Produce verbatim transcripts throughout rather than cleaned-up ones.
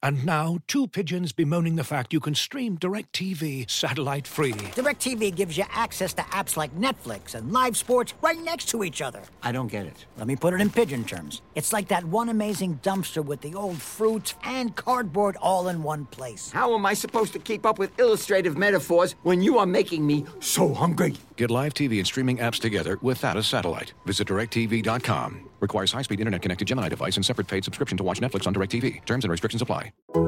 And now, two pigeons bemoaning the fact you can stream DirecTV satellite-free. DirecTV gives you access to apps like Netflix and live sports right next to each other. I don't get it. Let me put it in pigeon terms. It's like that one amazing dumpster with the old fruits and cardboard all in one place. How am I supposed to keep up with illustrative metaphors when you are making me so hungry? Get live T V and streaming apps together without a satellite. Visit direct T V dot com. Requires high-speed internet-connected Gemini device and separate paid subscription to watch Netflix on DirecTV. Terms and restrictions apply.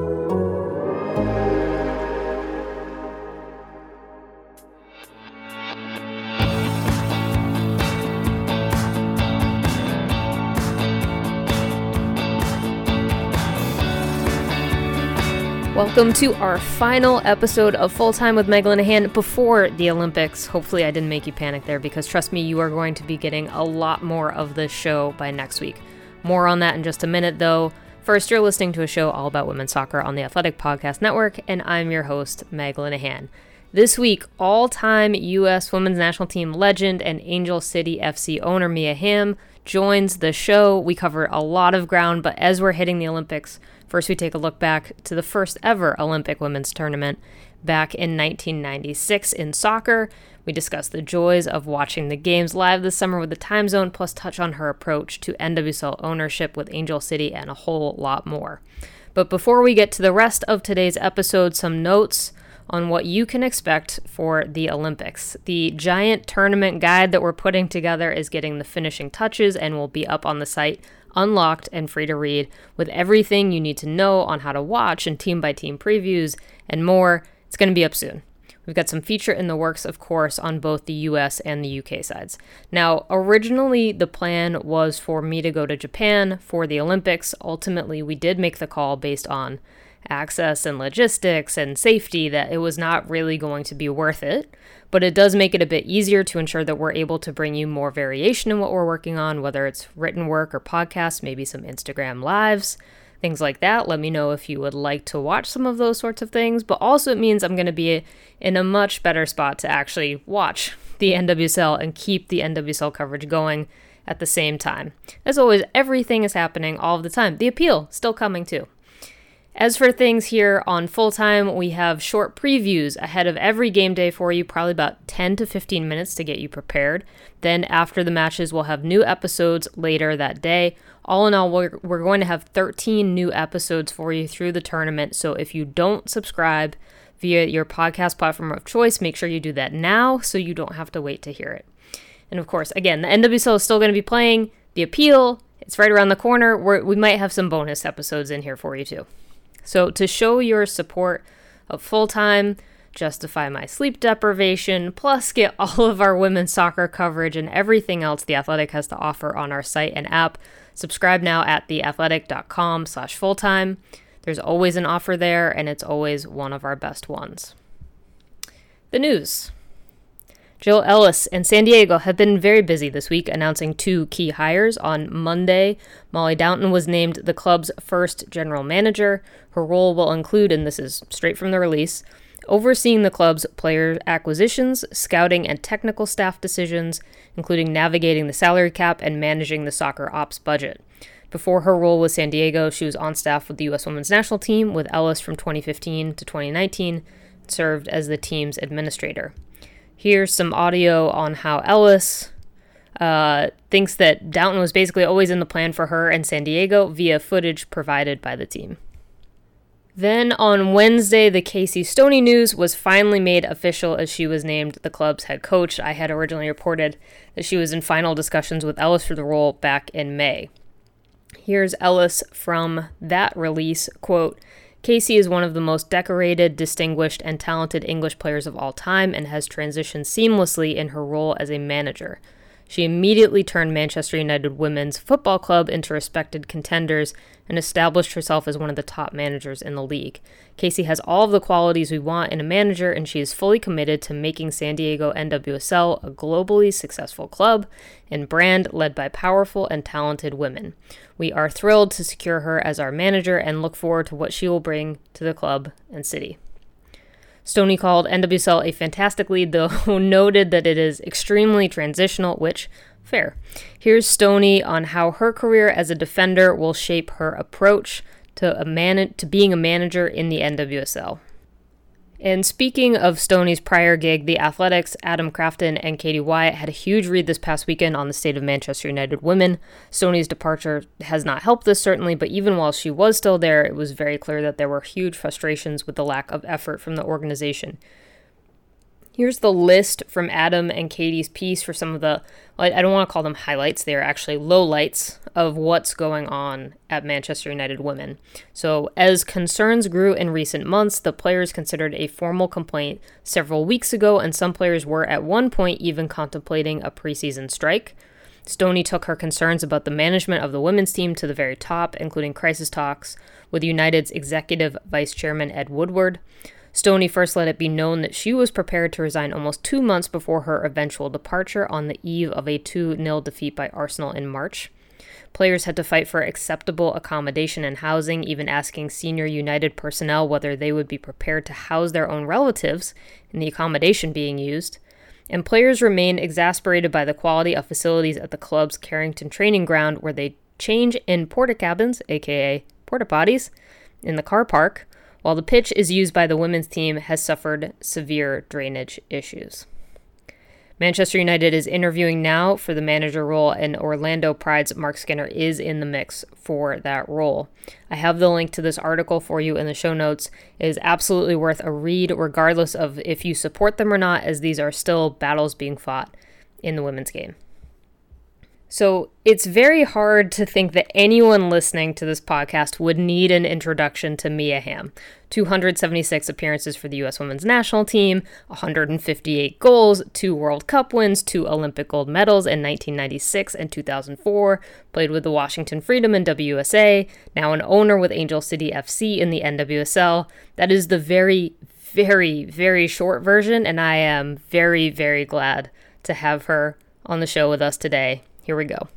Welcome to our final episode of Full Time with Meg Linehan before the Olympics. Hopefully I didn't make you panic there, because trust me, you are going to be getting a lot more of this show by next week. More on that in just a minute, though. First, you're listening to a show all about women's soccer on the Athletic Podcast Network, and I'm your host, Meg Linehan. This week, all-time U S Women's National Team legend and Angel City F C owner Mia Hamm joins the show. We cover a lot of ground, but as we're hitting the Olympics, first we take a look back to the first ever Olympic women's tournament back in nineteen ninety-six in soccer. We discuss the joys of watching the games live this summer with the time zone, plus touch on her approach to N W S L ownership with Angel City and a whole lot more. But before we get to the rest of today's episode, some notes on what you can expect for the Olympics. The giant tournament guide that we're putting together is getting the finishing touches and will be up on the site, unlocked and free to read, with everything you need to know on how to watch and team-by-team previews and more. It's going to be up soon. We've got some feature in the works, of course, on both the U S and the U K sides. Now, originally, the plan was for me to go to Japan for the Olympics. Ultimately, we did make the call based on access and logistics and safety that it was not really going to be worth it, but it does make it a bit easier to ensure that we're able to bring you more variation in what we're working on, whether it's written work or podcasts, maybe some Instagram lives, things like that. Let me know if you would like to watch some of those sorts of things, but also it means I'm going to be in a much better spot to actually watch the N W S L and keep the N W S L coverage going at the same time. As always, everything is happening all of the time. The appeal still coming too. As for things here on Full Time, we have short previews ahead of every game day for you, probably about ten to fifteen minutes to get you prepared. Then after the matches, we'll have new episodes later that day. All in all, we're, we're going to have thirteen new episodes for you through the tournament. So if you don't subscribe via your podcast platform of choice, make sure you do that now so you don't have to wait to hear it. And of course, again, the N W S L is still going to be playing. The appeal, it's right around the corner. We're, we might have some bonus episodes in here for you too. So to show your support of Full Time, justify my sleep deprivation, plus get all of our women's soccer coverage and everything else The Athletic has to offer on our site and app, subscribe now at theathletic.com slash fulltime. There's always an offer there, and it's always one of our best ones. The news. Jill Ellis and San Diego have been very busy this week announcing two key hires. On Monday, Molly Downton was named the club's first general manager. Her role will include, and this is straight from the release, overseeing the club's player acquisitions, scouting, and technical staff decisions, including navigating the salary cap and managing the soccer ops budget. Before her role with San Diego, she was on staff with the U S Women's National Team, with Ellis from twenty fifteen to twenty nineteen, served as the team's administrator. Here's some audio on how Ellis uh, thinks that Downton was basically always in the plan for her and San Diego via footage provided by the team. Then on Wednesday, the Casey Stoney news was finally made official as she was named the club's head coach. I had originally reported that she was in final discussions with Ellis for the role back in May. Here's Ellis from that release, quote, "Casey is one of the most decorated, distinguished, and talented English players of all time and has transitioned seamlessly in her role as a manager. She immediately turned Manchester United Women's Football Club into respected contenders and established herself as one of the top managers in the league. Casey has all of the qualities we want in a manager, and she is fully committed to making San Diego N W S L a globally successful club and brand led by powerful and talented women. We are thrilled to secure her as our manager and look forward to what she will bring to the club and city." Stoney called N W S L a fantastic lead, though noted that it is extremely transitional, which, fair. Here's Stoney on how her career as a defender will shape her approach to a man to being a manager in the N W S L. And speaking of Stoney's prior gig, the Athletics, Adam Crafton, and Katie Wyatt had a huge read this past weekend on the state of Manchester United women. Stoney's departure has not helped this, certainly, but even while she was still there, it was very clear that there were huge frustrations with the lack of effort from the organization. Here's the list from Adam and Katie's piece for some of the, I don't want to call them highlights, they are actually lowlights of what's going on at Manchester United women. So, as concerns grew in recent months, the players considered a formal complaint several weeks ago, and some players were at one point even contemplating a preseason strike. Stoney took her concerns about the management of the women's team to the very top, including crisis talks with United's executive vice chairman Ed Woodward. Stoney first let it be known that she was prepared to resign almost two months before her eventual departure on the eve of a two nil defeat by Arsenal in March. Players had to fight for acceptable accommodation and housing, even asking senior United personnel whether they would be prepared to house their own relatives in the accommodation being used. And players remained exasperated by the quality of facilities at the club's Carrington training ground, where they change in porta cabins, aka porta potties, in the car park, while the pitch is used by the women's team has suffered severe drainage issues. Manchester United is interviewing now for the manager role, and Orlando Pride's Mark Skinner is in the mix for that role. I have the link to this article for you in the show notes. It is absolutely worth a read, regardless of if you support them or not, as these are still battles being fought in the women's game. So it's very hard to think that anyone listening to this podcast would need an introduction to Mia Hamm. two hundred seventy-six appearances for the U S women's national team, one hundred fifty-eight goals, two World Cup wins, two Olympic gold medals in nineteen ninety-six and two thousand four, played with the Washington Freedom and W S A, now an owner with Angel City F C in the N W S L. That is the very, very, very short version, and I am very, very glad to have her on the show with us today. Here we go.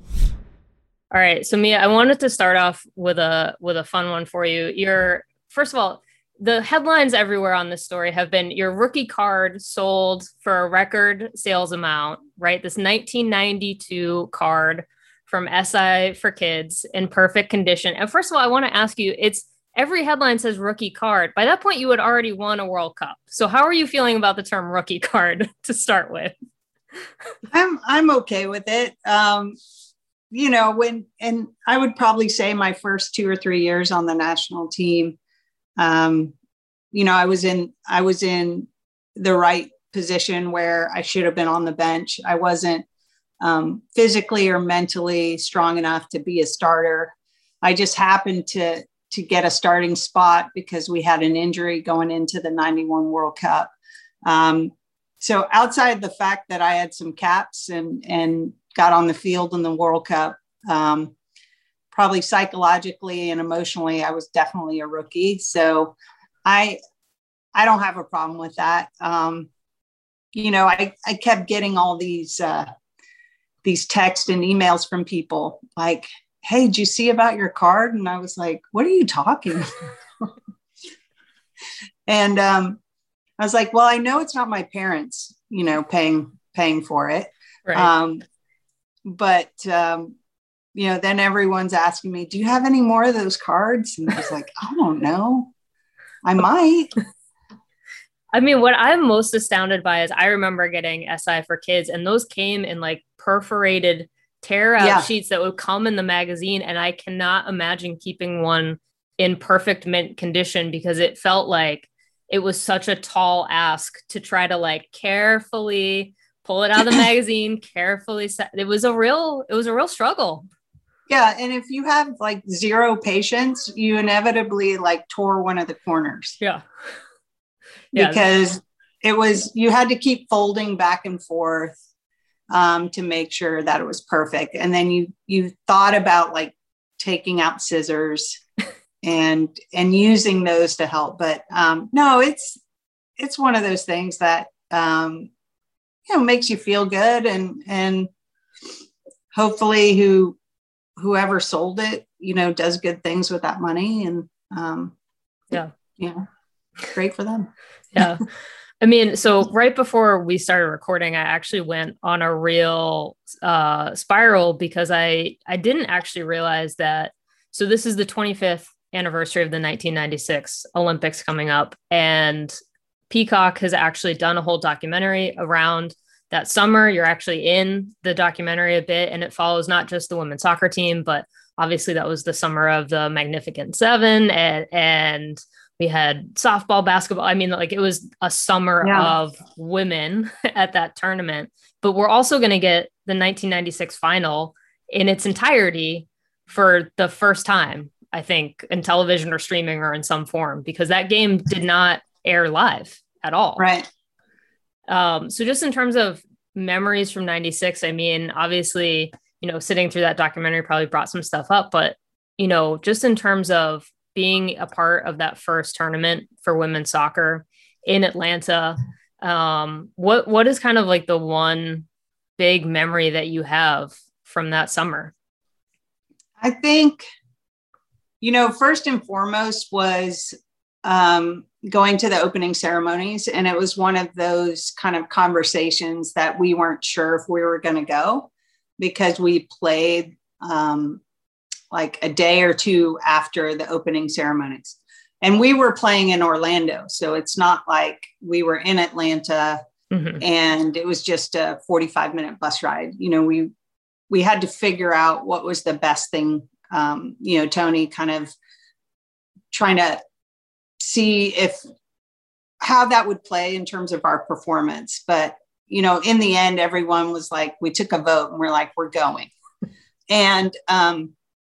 All right, so Mia, I wanted to start off with a with a fun one for you. Your first of all, the headlines everywhere on this story have been your rookie card sold for a record sales amount, right? This nineteen ninety-two card from S I for Kids in perfect condition. And first of all, I want to ask you, it's every headline says rookie card. By that point, you had already won a World Cup. So how are you feeling about the term rookie card to start with? I'm I'm okay with it. Um, you know, when and I would probably say my first two or three years on the national team, um, you know, I was in I was in the right position where I should have been on the bench. I wasn't um, physically or mentally strong enough to be a starter. I just happened to to get a starting spot because we had an injury going into the ninety-one World Cup. Um, So outside the fact that I had some caps and, and got on the field in the World Cup, um, probably psychologically and emotionally, I was definitely a rookie. So I I don't have a problem with that. Um, you know, I, I kept getting all these uh, these texts and emails from people like, hey, did you see about your card? And I was like, what are you talking about? and um I was like, well, I know it's not my parents, you know, paying, paying for it. Right. Um, but, um, you know, then everyone's asking me, do you have any more of those cards? And I was like, I don't know. I might. I mean, what I'm most astounded by is I remember getting S I for Kids, and those came in like perforated tear out Yeah. sheets that would come in the magazine. And I cannot imagine keeping one in perfect mint condition, because it felt like it was such a tall ask to try to like carefully pull it out of the magazine, carefully set. It was a real, it was a real struggle. Yeah. And if you have like zero patience, you inevitably like tore one of the corners. Yeah. Yeah. Because it was, you had to keep folding back and forth um, to make sure that it was perfect. And then you, you thought about like taking out scissors and, and using those to help. But um, no, it's, it's one of those things that, um, you know, makes you feel good. And, and hopefully who, whoever sold it, you know, does good things with that money. And um, yeah, yeah, great for them. Yeah. I mean, so right before we started recording, I actually went on a real uh, spiral because I, I didn't actually realize that. So this is the twenty-fifth anniversary of the nineteen ninety-six Olympics coming up, and Peacock has actually done a whole documentary around that summer. You're actually in the documentary a bit, and it follows not just the women's soccer team, but obviously that was the summer of the Magnificent Seven, and, and we had softball, basketball. I mean, like it was a summer yeah. of women at that tournament, but we're also going to get the nineteen ninety-six final in its entirety for the first time, I think, in television or streaming or in some form, because that game did not air live at all. Right. Um, so just in terms of memories from ninety-six, I mean, obviously, you know, sitting through that documentary probably brought some stuff up, but, you know, just in terms of being a part of that first tournament for women's soccer in Atlanta, um, what, what is kind of like the one big memory that you have from that summer? I think, you know, first and foremost was um, going to the opening ceremonies. And it was one of those kind of conversations that we weren't sure if we were going to go, because we played um, like a day or two after the opening ceremonies. And we were playing in Orlando. So it's not like we were in Atlanta mm-hmm. and it was just a forty-five minute bus ride. You know, we, we had to figure out what was the best thing. Um, you know, Tony kind of trying to see if how that would play in terms of our performance. But, you know, in the end, everyone was like, we took a vote and we're like, we're going. And um,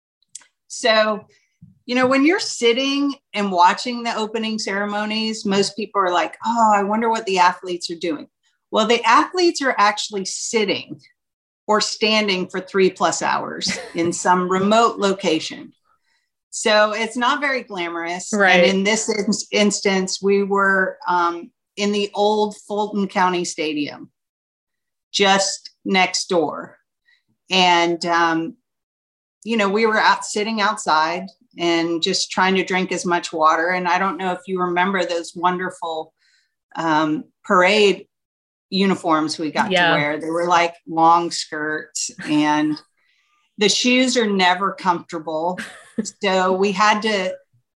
so, you know, when you're sitting and watching the opening ceremonies, most people are like, oh, I wonder what the athletes are doing. Well, the athletes are actually sitting or standing for three plus hours in some remote location. So it's not very glamorous. Right. And in this in- instance, we were um, in the old Fulton County Stadium, just next door. And, um, you know, we were out sitting outside and just trying to drink as much water. And I don't know if you remember those wonderful um, parade uniforms we got yeah. to wear. They were like long skirts, and the shoes are never comfortable. So we had to,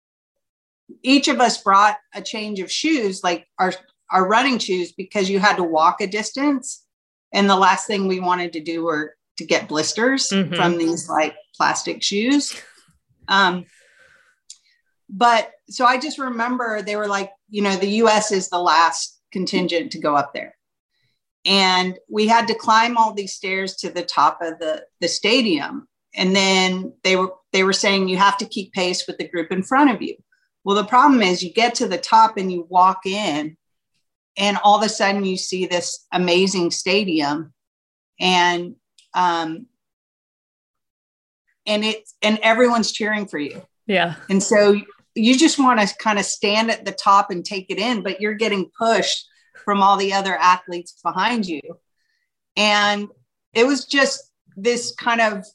each of us brought a change of shoes, like our, our running shoes, because you had to walk a distance. And the last thing we wanted to do were to get blisters mm-hmm. from these like plastic shoes. Um, but so I just remember they were like, you know, the U S is the last contingent to go up there. And we had to climb all these stairs to the top of the, the stadium. And then they were, they were saying you have to keep pace with the group in front of you. Well, the problem is you get to the top and you walk in, and all of a sudden you see this amazing stadium, and, um, and it's, and everyone's cheering for you. Yeah. And so you just want to kind of stand at the top and take it in, but you're getting pushed from all the other athletes behind you. And it was just this kind of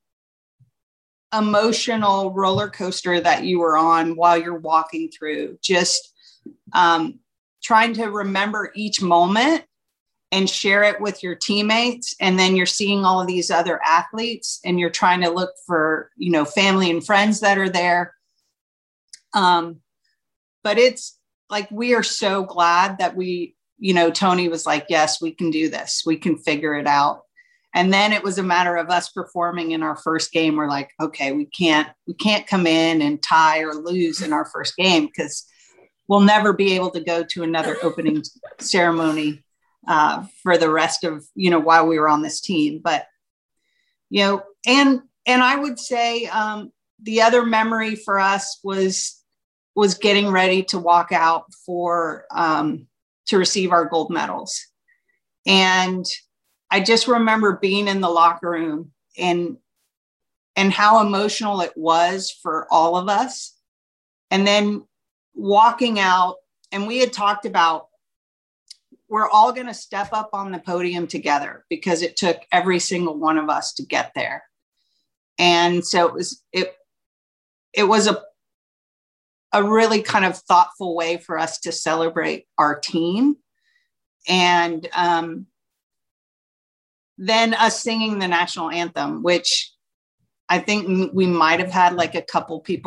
emotional roller coaster that you were on while you're walking through, just um, trying to remember each moment and share it with your teammates. And then you're seeing all of these other athletes and you're trying to look for, you know, family and friends that are there. Um, but it's like, we are so glad that we, you know, Tony was like, yes, we can do this. We can figure it out. And then it was a matter of us performing in our first game. We're like, okay, we can't, we can't come in and tie or lose in our first game, because we'll never be able to go to another opening ceremony uh, for the rest of, you know, while we were on this team. But, you know, and, and I would say um, the other memory for us was, was getting ready to walk out for, um, to receive our gold medals. And I just remember being in the locker room and, and how emotional it was for all of us. And then walking out, and we had talked about, we're all going to step up on the podium together, because it took every single one of us to get there. And so it was, it, it was a, a really kind of thoughtful way for us to celebrate our team. And um, then us singing the national anthem, which I think we might have had like a couple people with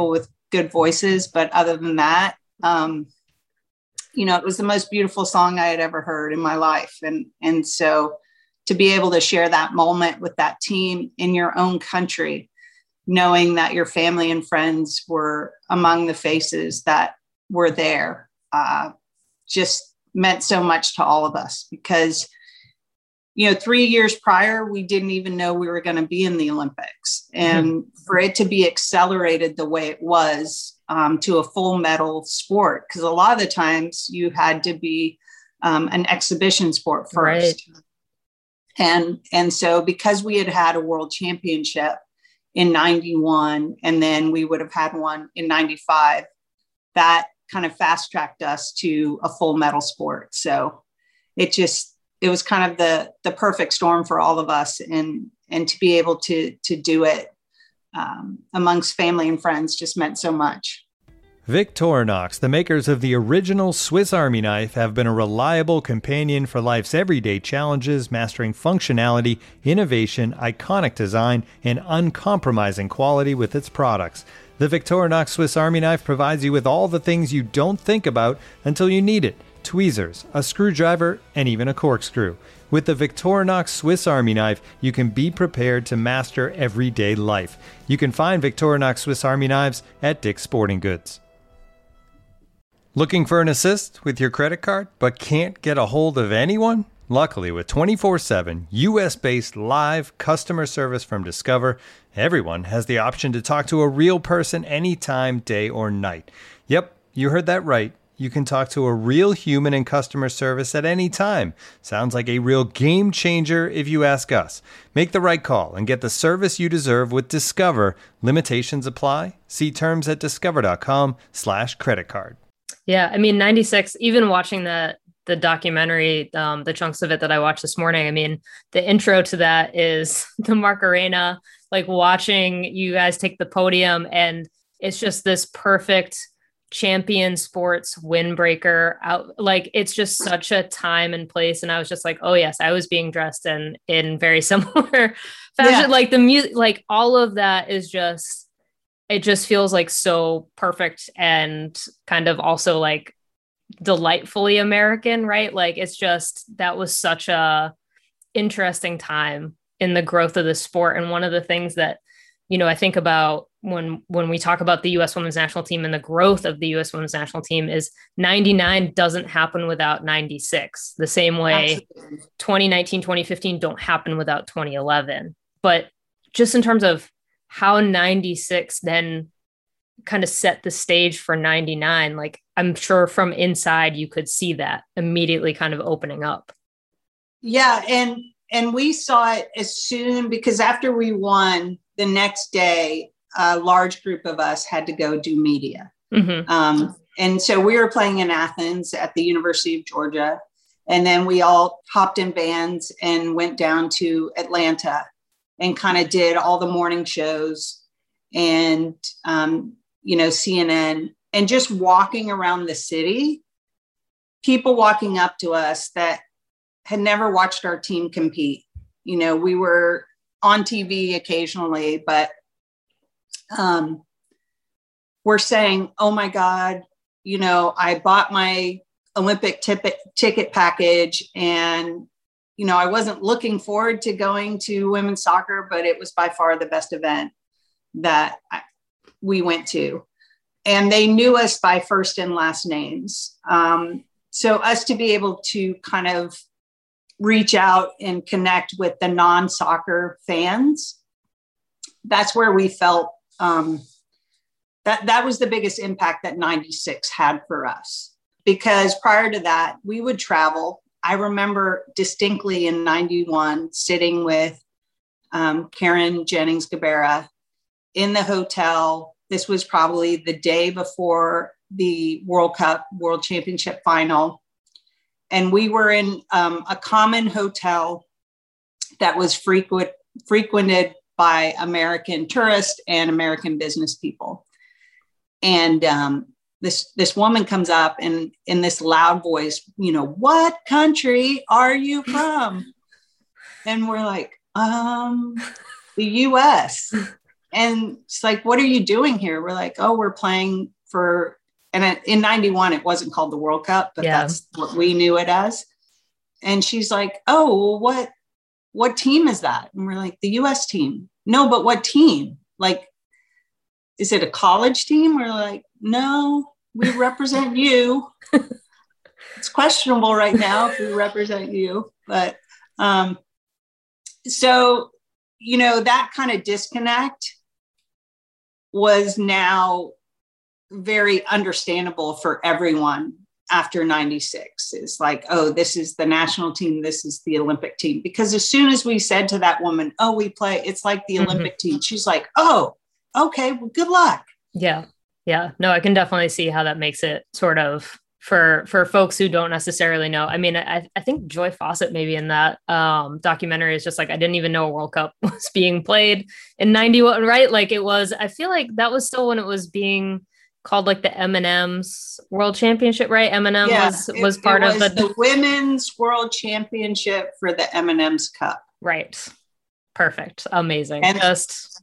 good voices, but other than that, um, you know, it was the most beautiful song I had ever heard in my life. And, and so to be able to share that moment with that team in your own country, knowing that your family and friends were among the faces that were there, uh, just meant so much to all of us, because, you know, three years prior, we didn't even know we were going to be in the Olympics. And mm-hmm. for it to be accelerated the way it was, um, to a full medal sport, because a lot of the times you had to be um, an exhibition sport first. Right. And, and so because we had had a world championship in ninety-one, and then we would have had one in ninety-five, that kind of fast tracked us to a full medal sport. So it just, it was kind of the, the perfect storm for all of us. And, and to be able to, to do it um, amongst family and friends just meant so much. Victorinox, the makers of the original Swiss Army knife, have been a reliable companion for life's everyday challenges, mastering functionality, innovation, iconic design, and uncompromising quality with its products. The Victorinox Swiss Army knife provides you with all the things you don't think about until you need it: tweezers, a screwdriver, and even a corkscrew. With the Victorinox Swiss Army knife, you can be prepared to master everyday life. You can find Victorinox Swiss Army knives at Dick's Sporting Goods. Looking for an assist with your credit card, but can't get a hold of anyone? Luckily, with twenty-four seven U S-based live customer service from Discover, everyone has the option to talk to a real person anytime, day or night. Yep, you heard that right. You can talk to a real human in customer service at any time. Sounds like a real game changer if you ask us. Make the right call and get the service you deserve with Discover. Limitations apply. See terms at discover.com slash credit card. Yeah, I mean, ninety-six, even watching the, the documentary, um, the chunks of it that I watched this morning, I mean, the intro to that is the Macarena, like watching you guys take the podium, and it's just this perfect champion sports windbreaker out. Like, it's just such a time and place. And I was just like, oh yes, I was being dressed in, in very similar fashion. Yeah. Like the music, like all of that is just, it just feels like so perfect and kind of also like delightfully American, right? Like it's just, that was such a interesting time in the growth of the sport. And one of the things that, you know, I think about when, when we talk about the U S women's national team and the growth of the U S women's national team is ninety-nine doesn't happen without ninety-six. The same way Absolutely. twenty nineteen, twenty fifteen don't happen without twenty eleven. But just in terms of how ninety-six then kind of set the stage for ninety-nine, like I'm sure from inside you could see that immediately kind of opening up. Yeah. And, and we saw it as soon, because after we won the next day, a large group of us had to go do media. Mm-hmm. Um, and so we were playing in Athens at the University of Georgia. And then we all hopped in vans and went down to Atlanta and kind of did all the morning shows and, um, you know, C N N, and just walking around the city, people walking up to us that had never watched our team compete. You know, we were on T V occasionally, but um, we're saying, oh my God, you know, I bought my Olympic ticket ticket package, and you know, I wasn't looking forward to going to women's soccer, but it was by far the best event that I, we went to. And they knew us by first and last names. Um, so us to be able to kind of reach out and connect with the non-soccer fans, that's where we felt um, that that was the biggest impact that ninety-six had for us. Because prior to that, we would travel. I remember distinctly in ninety-one sitting with um, Karen Jennings-Gabera in the hotel. This was probably the day before the World Cup, World Championship final. And we were in um, a common hotel that was frequent, frequented by American tourists and American business people. And um, this this woman comes up and in this loud voice, you know, what country are you from? And we're like, um, the U S. and it's like, what are you doing here? We're like, oh, we're playing for, and in ninety-one, it wasn't called the World Cup, but yeah. that's what we knew it as. And she's like, oh, well, what, what team is that? And we're like, the U S team. No, but what team? Like, is it a college team? We're like, no, we represent you. It's questionable right now if we represent you. But um, so, you know, that kind of disconnect was now very understandable for everyone after ninety-six. It's like, oh, this is the national team. This is the Olympic team. Because as soon as we said to that woman, oh, we play, it's like the mm-hmm. Olympic team. She's like, oh, okay, well, good luck. Yeah. Yeah. No, I can definitely see how that makes it sort of for, for folks who don't necessarily know. I mean, I, I think Joy Fawcett maybe in that um, documentary is just like, I didn't even know a World Cup was being played in ninety-one, right? Like it was, I feel like that was still when it was being called like the M and M's World Championship, right? M and M yeah, was, was it, part it of was the... the Women's World Championship for the M and M's Cup. Right. Perfect. Amazing. And, Just...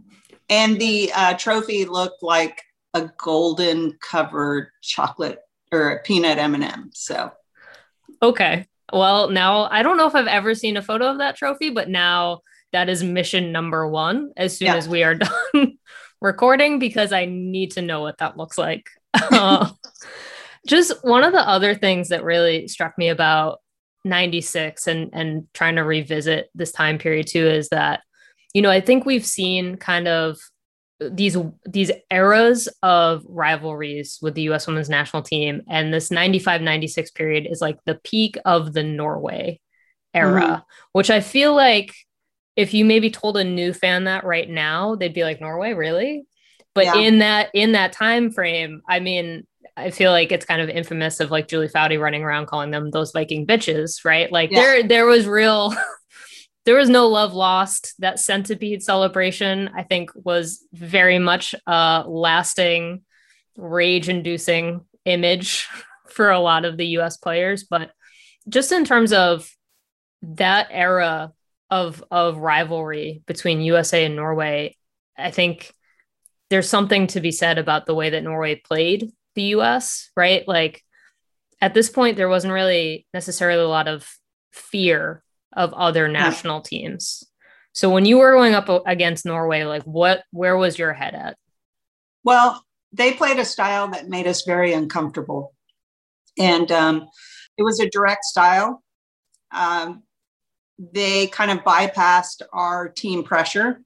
and the uh, trophy looked like a golden covered chocolate or a peanut M and M. So. Okay. Well, now I don't know if I've ever seen a photo of that trophy, but now that is mission number one as soon yeah. as we are done recording, because I need to know what that looks like. Uh, just one of the other things that really struck me about ninety-six and, and trying to revisit this time period too, is that, you know, I think we've seen kind of these, these eras of rivalries with the U S women's national team. And this ninety-five ninety-six period is like the peak of the Norway era, mm-hmm. which I feel like if you maybe told a new fan that right now, they'd be like, Norway, really? But yeah. in that, in that time frame, I mean, I feel like it's kind of infamous of like Julie Foudy running around calling them those Viking bitches, right? Like yeah. there, there was real, there was no love lost. That centipede celebration, I think, was very much a lasting, rage-inducing image for a lot of the U S players. But just in terms of that era of of rivalry between U S A and Norway, I think there's something to be said about the way that Norway played the U S, right? Like at this point, there wasn't really necessarily a lot of fear of other national teams. So when you were going up against Norway, like what, where was your head at? Well, they played a style that made us very uncomfortable. And um, it was a direct style. Um, they kind of bypassed our team pressure,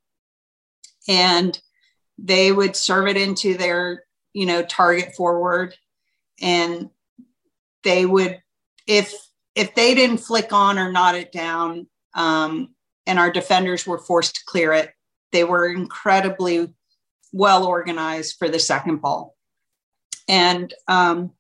and they would serve it into their, you know, target forward. And they would, if, if they didn't flick on or knot it down, um, and our defenders were forced to clear it, they were incredibly well organized for the second ball. And, um,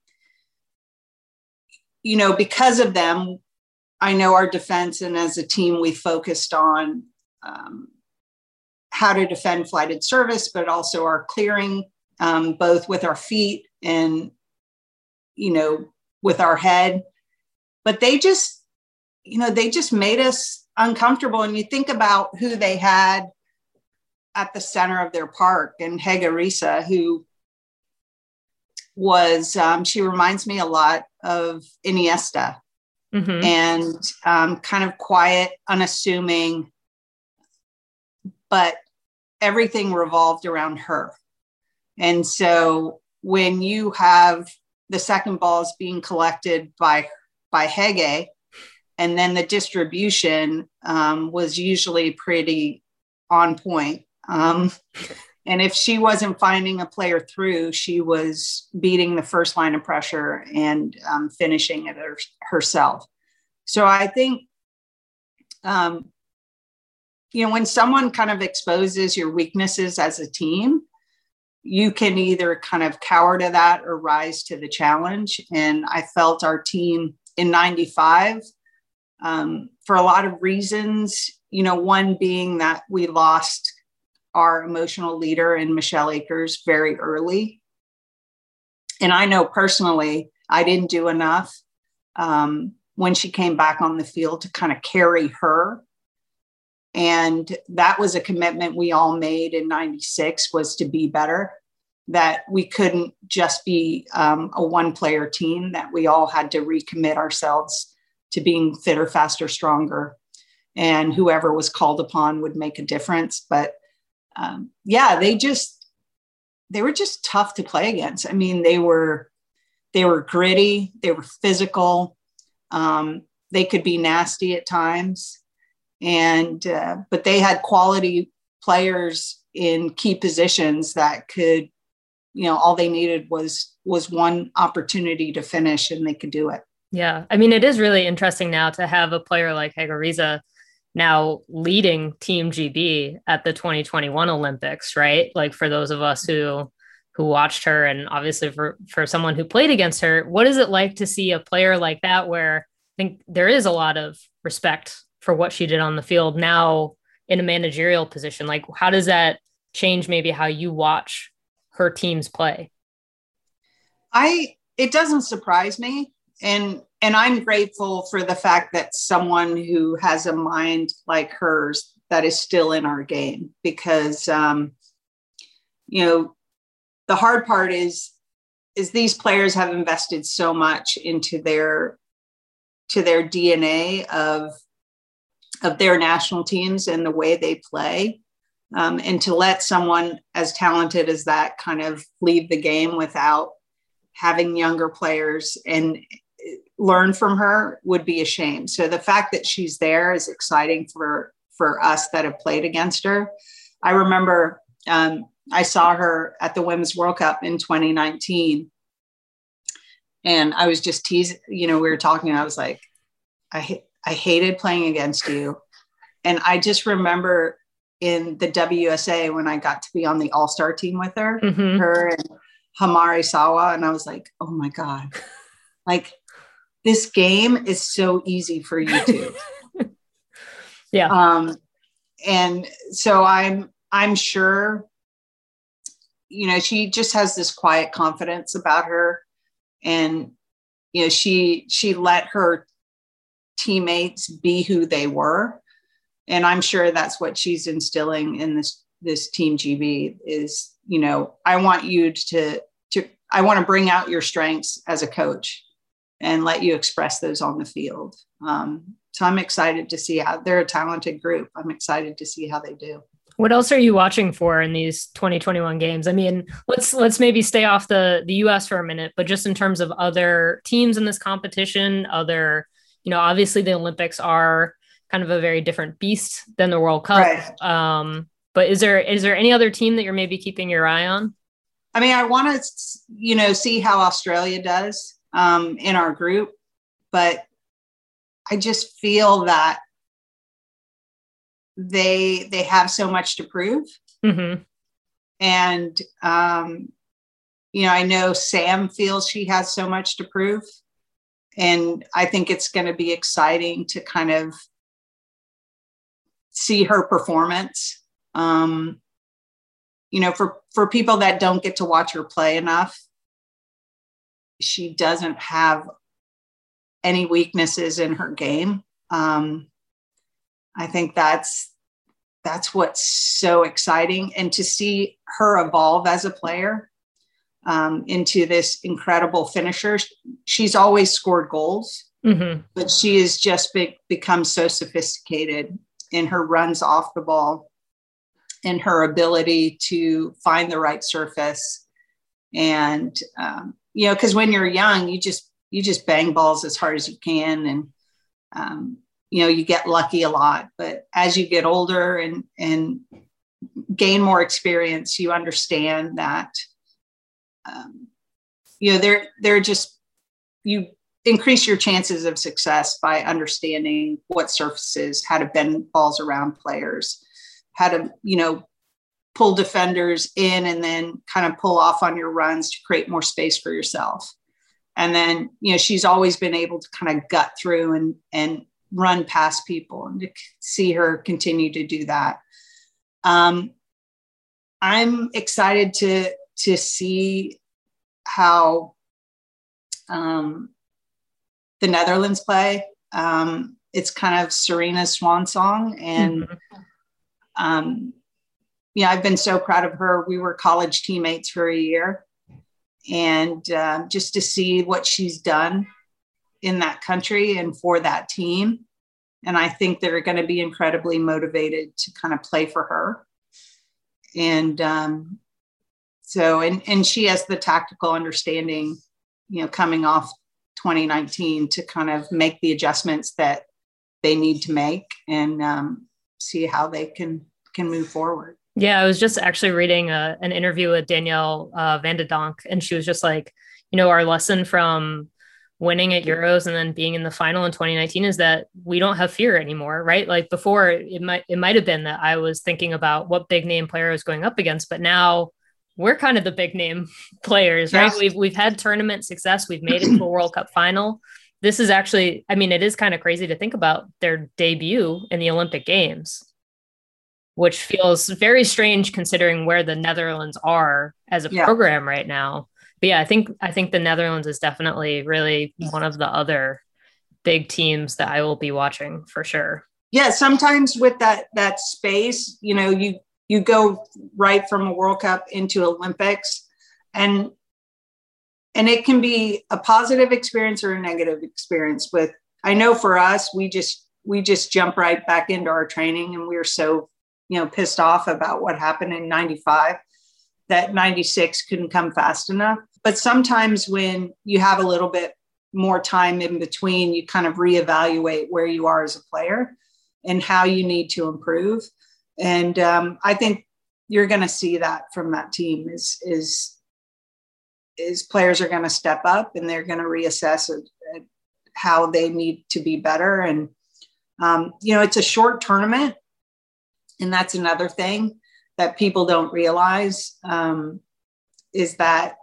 you know, because of them, I know our defense, and as a team, we focused on um, how to defend flighted service, but also our clearing, um, both with our feet and, you know, with our head. But they just, you know, they just made us uncomfortable. And you think about who they had at the center of their park, and Hege Riise, who was, um, she reminds me a lot of Iniesta. Mm-hmm. And um, kind of quiet, unassuming, but everything revolved around her. And so when you have the second balls being collected by by Hege, and then the distribution um, was usually pretty on point. Um, and if she wasn't finding a player through, she was beating the first line of pressure and um, finishing it her, herself. So I think, um, you know, when someone kind of exposes your weaknesses as a team, you can either kind of cower to that or rise to the challenge. And I felt our team in ninety-five, um, for a lot of reasons, you know, one being that we lost our emotional leader in Michelle Akers very early. And I know personally, I didn't do enough um, when she came back on the field to kind of carry her And that was a commitment we all made in ninety-six, was to be better, that we couldn't just be um, a one player team, that we all had to recommit ourselves to being fitter, faster, stronger. And whoever was called upon would make a difference. But um, yeah, they just, they were just tough to play against. I mean, they were, they were gritty, they were physical. Um, they could be nasty at times. And, uh, but they had quality players in key positions that could, you know, all they needed was, was one opportunity to finish, and they could do it. Yeah. I mean, it is really interesting now to have a player like Hagariza now leading Team G B at the twenty twenty-one Olympics, right? Like, for those of us who, who watched her, and obviously for, for someone who played against her, what is it like to see a player like that, where I think there is a lot of respect for what she did on the field, now in a managerial position? Like, how does that change maybe how you watch her teams play? I, it doesn't surprise me. And, and I'm grateful for the fact that someone who has a mind like hers that is still in our game, because, um, you know, the hard part is, is these players have invested so much into their, to their D N A of, of their national teams and the way they play. Um, and to let someone as talented as that kind of leave the game without having younger players and learn from her would be a shame. So the fact that she's there is exciting for, for us that have played against her. I remember um, I saw her at the Women's World Cup in twenty nineteen. And I was just teasing, you know, we were talking, I was like, I I hated playing against you. And I just remember in the W S A when I got to be on the all-star team with her, mm-hmm. her and Hamari Sawa. And I was like, oh my God, like, this game is so easy for you two. Yeah. Um, and so I'm, I'm sure, you know, she just has this quiet confidence about her. And, you know, she, she let her teammates be who they were. And I'm sure that's what she's instilling in this, this Team G B is, you know, I want you to, to, I want to bring out your strengths as a coach and let you express those on the field. Um, so I'm excited to see how they're a talented group. I'm excited to see how they do. What else are you watching for in these twenty twenty-one games? I mean, let's let's maybe stay off the, the U S for a minute, but just in terms of other teams in this competition, other, you know, obviously the Olympics are kind of a very different beast than the World Cup. Right. Um, but is there is there any other team that you're maybe keeping your eye on? I mean, I want to, you know, see how Australia does um, in our group, but I just feel that they they have so much to prove. Mm-hmm. And, um, you know, I know Sam feels she has so much to prove. And I think it's going to be exciting to kind of see her performance. Um, you know, for, for people that don't get to watch her play enough, she doesn't have any weaknesses in her game. Um, I think that's, that's what's so exciting. And to see her evolve as a player um, into this incredible finisher. She's always scored goals, mm-hmm. but she has just be- become so sophisticated in her runs off the ball and her ability to find the right surface. And, um, you know, because when you're young, you just, you just bang balls as hard as you can. And, um, you know, you get lucky a lot, but as you get older and, and gain more experience, you understand that, um, you know, they're, they're just, you increase your chances of success by understanding what surfaces, how to bend balls around players, how to, you know, pull defenders in and then kind of pull off on your runs to create more space for yourself. And then, you know, she's always been able to kind of gut through and, and run past people, and to see her continue to do that. Um, I'm excited to, to see how um, the Netherlands play. Um, it's kind of Serena's swan song. And, mm-hmm. um, yeah, I've been so proud of her. We were college teammates for a year, and uh, just to see what she's done in that country and for that team. And I think they're going to be incredibly motivated to kind of play for her. And um, so, and, and she has the tactical understanding, you know, coming off twenty nineteen to kind of make the adjustments that they need to make and um, see how they can, can move forward. Yeah, I was just actually reading a, an interview with Danielle uh, Van de Donk, and she was just like, you know, our lesson from winning at Euros and then being in the final in twenty nineteen is that we don't have fear anymore, right? Like before, it might it might have been that I was thinking about what big name player I was going up against, but now we're kind of the big name players, right? Yes. We've we've had tournament success, we've made it to a World Cup final. This is actually, I mean, it is kind of crazy to think about their debut in the Olympic Games, which feels very strange considering where the Netherlands are as a yeah. program right now. But yeah, I think I think the Netherlands is definitely really one of the other big teams that I will be watching for sure. Yeah, sometimes with that that space, you know, you you go right from a World Cup into Olympics, and and it can be a positive experience or a negative experience. With I know for us, we just we just jump right back into our training, and we were so, you know, pissed off about what happened in ninety-five, that ninety-six couldn't come fast enough. But sometimes when you have a little bit more time in between, you kind of reevaluate where you are as a player and how you need to improve. And um, I think you're going to see that from that team is, is, is players are going to step up and they're going to reassess it, it, how they need to be better. And, um, you know, it's a short tournament. And that's another thing that people don't realize um, is that,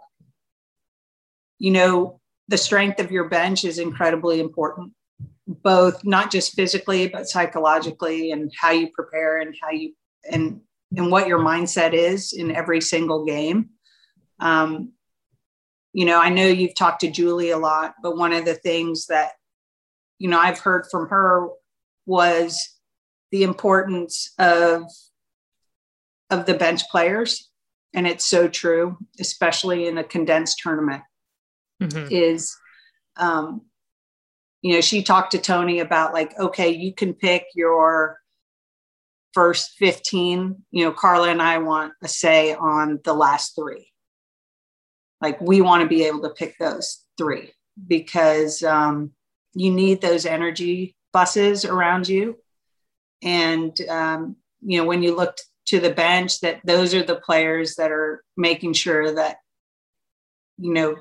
you know, the strength of your bench is incredibly important, both not just physically, but psychologically, and how you prepare and how you, and, and what your mindset is in every single game. Um, you know, I know you've talked to Julie a lot, but one of the things that, you know, I've heard from her was the importance of, of the bench players. And it's so true, especially in a condensed tournament. Mm-hmm. Is, um, you know, she talked to Tony about like, okay, you can pick your first fifteen, you know, Carla and I want a say on the last three. Like we want to be able to pick those three because um, you need those energy buses around you. And, um, you know, when you look to the bench, that those are the players that are making sure that, you know,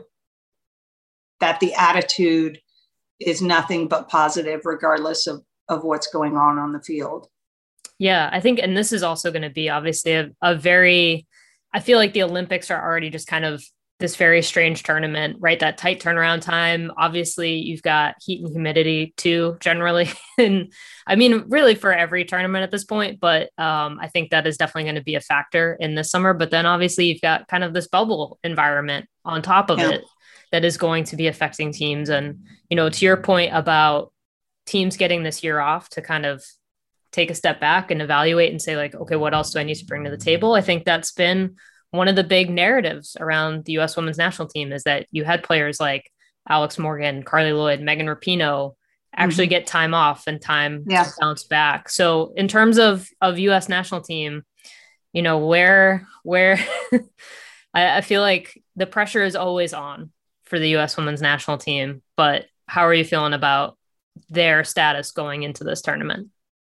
that the attitude is nothing but positive, regardless of, of what's going on on the field. Yeah, I think, and this is also going to be obviously a, a very, I feel like the Olympics are already just kind of this very strange tournament, right? That tight turnaround time. Obviously, you've got heat and humidity too, generally. And I mean, really for every tournament at this point, but um, I think that is definitely going to be a factor in this summer. But then obviously you've got kind of this bubble environment on top of yeah. it that is going to be affecting teams. And, you know, to your point about teams getting this year off to kind of take a step back and evaluate and say like, okay, what else do I need to bring to the table? I think that's been one of the big narratives around the U S women's national team is that you had players like Alex Morgan, Carly Lloyd, Megan Rapinoe actually mm-hmm. get time off and time yeah. to bounce back. So in terms of, of U S national team, you know, where, where I, I feel like the pressure is always on for the U S women's national team, but how are you feeling about their status going into this tournament?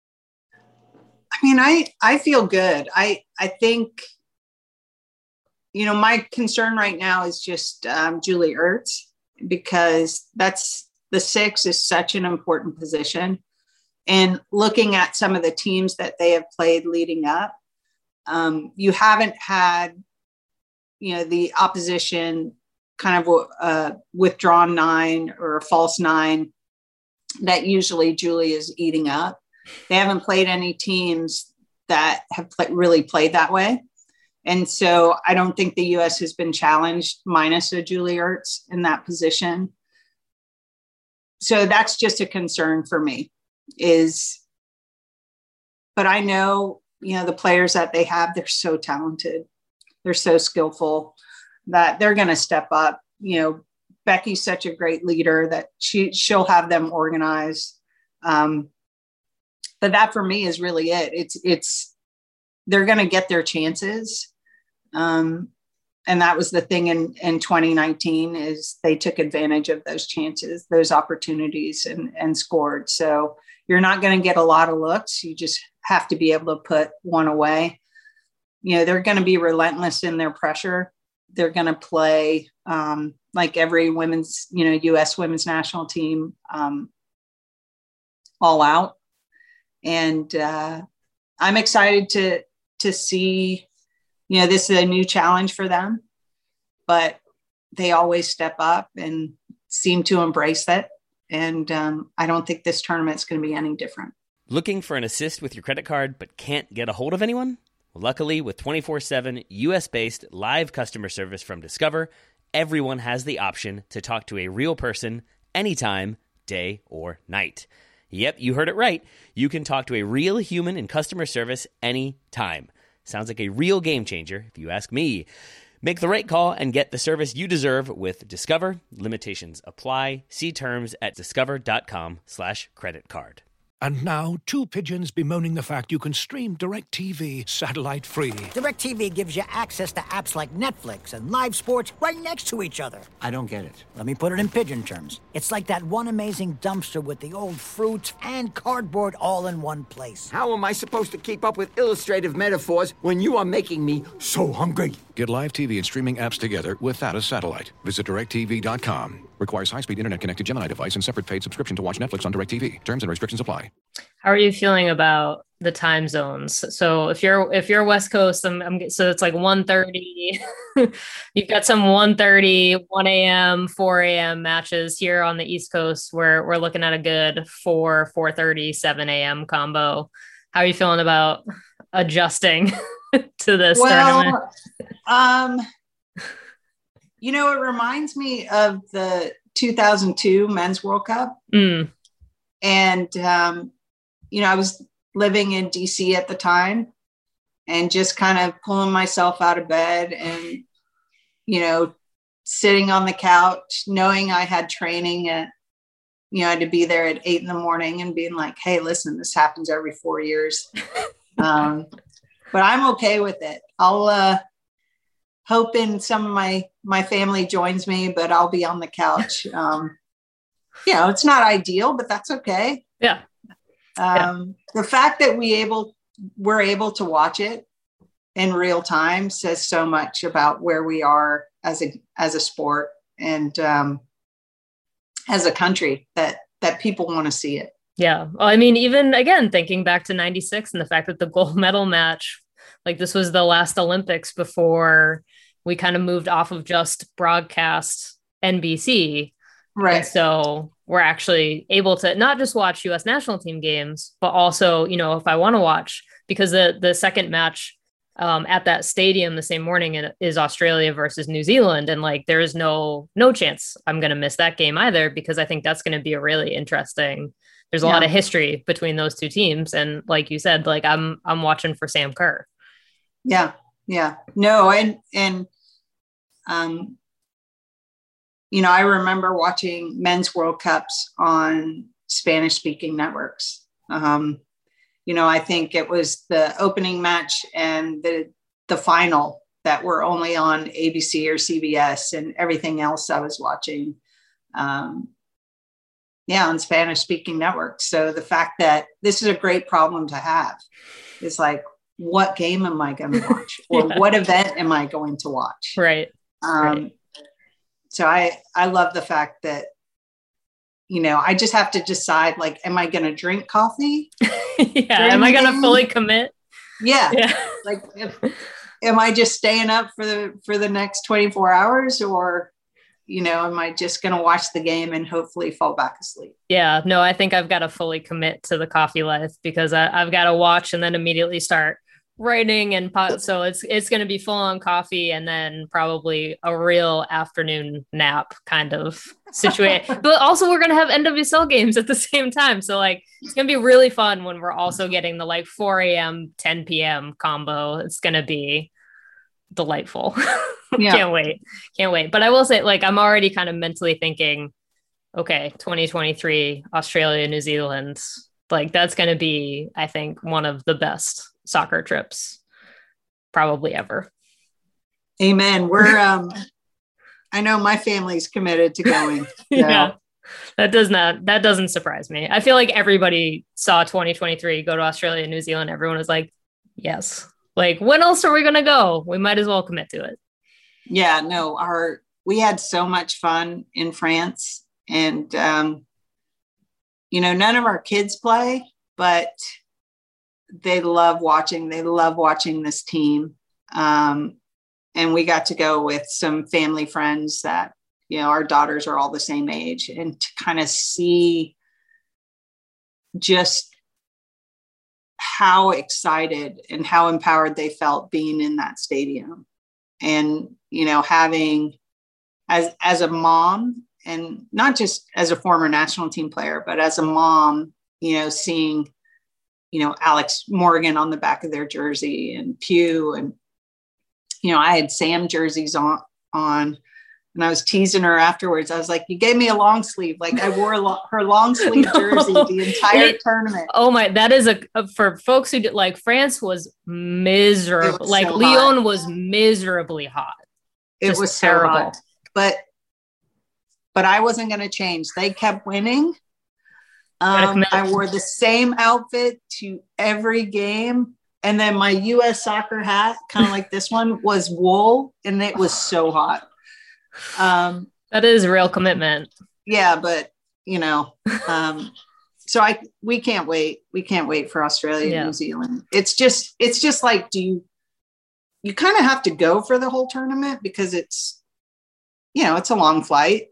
I mean, I, I feel good. I, I think, you know, my concern right now is just um, Julie Ertz, because that's the six is such an important position. And looking at some of the teams that they have played leading up, um, you haven't had, you know, the opposition kind of a withdrawn nine or a false nine that usually Julie is eating up. They haven't played any teams that have play, really played that way. And so I don't think the U S has been challenged minus a Julie Ertz in that position. So that's just a concern for me. is, but I know, you know, the players that they have, they're so talented. They're so skillful that they're going to step up. You know, Becky's such a great leader that she, she'll have them organized. Um, but that for me is really it. It's, it's, they're going to get their chances. Um, and that was the thing in, in twenty nineteen is they took advantage of those chances, those opportunities and, and scored. So you're not going to get a lot of looks. You just have to be able to put one away. You know, they're going to be relentless in their pressure. They're going to play um, like every women's, you know, U S women's national team um, all out. And uh, I'm excited to, to see, you know, this is a new challenge for them, but they always step up and seem to embrace it. And um, I don't think this tournament is going to be any different. Looking for an assist with your credit card but can't get a hold of anyone? Luckily, with twenty-four seven U S-based live customer service from Discover, everyone has the option to talk to a real person anytime, day or night. Yep, you heard it right. You can talk to a real human in customer service anytime. Sounds like a real game changer, if you ask me. Make the right call and get the service you deserve with Discover. Limitations apply. See terms at discover.com slash credit card. And now, two pigeons bemoaning the fact you can stream DirecTV satellite-free. DirecTV gives you access to apps like Netflix and live sports right next to each other. I don't get it. Let me put it in pigeon terms. It's like that one amazing dumpster with the old fruits and cardboard all in one place. How am I supposed to keep up with illustrative metaphors when you are making me so hungry? Get live T V and streaming apps together without a satellite. Visit direct T V dot com. Requires high-speed internet-connected Gemini device and separate paid subscription to watch Netflix on DirecTV. Terms and restrictions apply. How are you feeling about the time zones? So if you're if you're West Coast, I'm, I'm so it's like one thirty. You've got some one thirty, one a.m., four a.m. matches here on the East Coast where we're looking at a good four, four thirty, seven a.m. combo. How are you feeling about adjusting to this well, tournament? Um, you know, it reminds me of the two thousand two Men's World Cup. Mm. And, um, you know, I was living in D C at the time and just kind of pulling myself out of bed and, you know, sitting on the couch, knowing I had training at, you know, I had to be there at eight in the morning and being like, hey, listen, this happens every four years. um, but I'm okay with it. I'll, uh, hoping some of my, my family joins me, but I'll be on the couch. Um, you know, it's not ideal, but that's okay. Yeah. Um, yeah. The fact that we able, we're able to watch it in real time says so much about where we are as a, as a sport and, um, as a country that, that people want to see it. Yeah. Well, I mean, even again, thinking back to ninety-six and the fact that the gold medal match, like this was the last Olympics before we kind of moved off of just broadcast N B C. Right. And so we're actually able to not just watch U S national team games, but also, you know, if I want to watch, because the, the second match um, at that stadium the same morning is Australia versus New Zealand. And like, there is no, no chance I'm going to miss that game either, because I think that's going to be a really interesting, there's a yeah. lot of history between those two teams. And like you said, like I'm, I'm watching for Sam Kerr. Yeah. Yeah. No. And, and, um, you know, I remember watching men's World Cups on Spanish speaking networks. Um, you know, I think it was the opening match and the, the final that were only on A B C or C B S, and everything else I was watching. Um, yeah. On Spanish speaking networks. So the fact that this is a great problem to have is like, what game am I going to watch or yeah. what event am I going to watch? Right. Um, right. So I, I love the fact that, you know, I just have to decide, like, am I going to drink coffee? yeah. Am I going to fully commit? Yeah. yeah. Like, if, am I just staying up for the, for the next twenty-four hours, or, you know, am I just going to watch the game and hopefully fall back asleep? Yeah, no, I think I've got to fully commit to the coffee life, because I, I've got to watch and then immediately start writing and pot. So it's it's going to be full on coffee and then probably a real afternoon nap kind of situation. But also we're going to have N W S L games at the same time. So like it's going to be really fun when we're also getting the like four a.m., ten p.m. combo. It's going to be delightful. Yeah. Can't wait. Can't wait. But I will say, like, I'm already kind of mentally thinking, okay, twenty twenty-three, Australia, New Zealand, like that's going to be, I think, one of the best soccer trips probably ever. Amen. We're, um, I know my family's committed to going. So. Yeah, that does not, that doesn't surprise me. I feel like everybody saw twenty twenty-three go to Australia, New Zealand. Everyone was like, yes. Like, when else are we going to go? We might as well commit to it. Yeah, no, our, we had so much fun in France, and, um, you know, none of our kids play, but they love watching, they love watching this team. Um, and we got to go with some family friends that, you know, our daughters are all the same age, and to kind of see just how excited and how empowered they felt being in that stadium. And, you know, having as, as a mom, and not just as a former national team player, but as a mom, you know, seeing, you know, Alex Morgan on the back of their jersey, and Pew, and, you know, I had Sam jerseys on, on, and I was teasing her afterwards. I was like, you gave me a long sleeve. Like I wore a lo- her long sleeve no. jersey the entire it, tournament. Oh my, that is a, a for folks who did, like, France was miserable. Was like so Lyon hot. was miserably hot. It Just was terrible. So hot. But, but I wasn't going to change. They kept winning. Um, I wore the same outfit to every game. And then my U S soccer hat, kind of like this one, was wool, and it was so hot. Um, that is real commitment. Yeah, but you know, um, so I, we can't wait. We can't wait for Australia yeah. and New Zealand. It's just, it's just like, do you, you kind of have to go for the whole tournament because it's, you know, it's a long flight.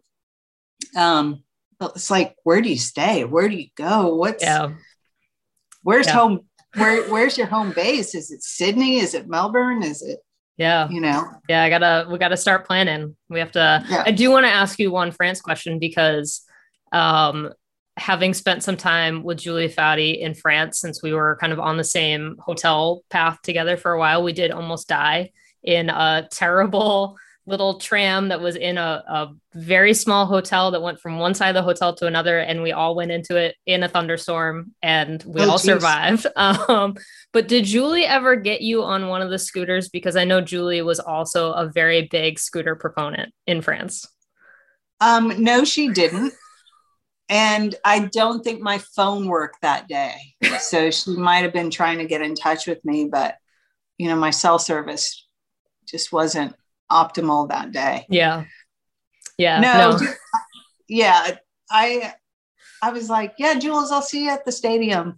Um, but it's like, where do you stay? Where do you go? What's, yeah. where's yeah. home? Where, where's your home base? Is it Sydney? Is it Melbourne? Is it, Yeah. You know, yeah, I gotta, we gotta start planning. We have to, yeah. I do want to ask you one France question because, um, having spent some time with Julia Foudy in France, since we were kind of on the same hotel path together for a while, we did almost die in a terrible little tram that was in a, a very small hotel that went from one side of the hotel to another. And we all went into it in a thunderstorm, and we oh, all geez. survived. Um, but did Julie ever get you on one of the scooters? Because I know Julie was also a very big scooter proponent in France. Um, no, she didn't. And I don't think my phone worked that day. So she might've been trying to get in touch with me, but you know, my cell service just wasn't optimal that day. Yeah. Yeah. No, no. Yeah. I, I was like, yeah, Jules, I'll see you at the stadium.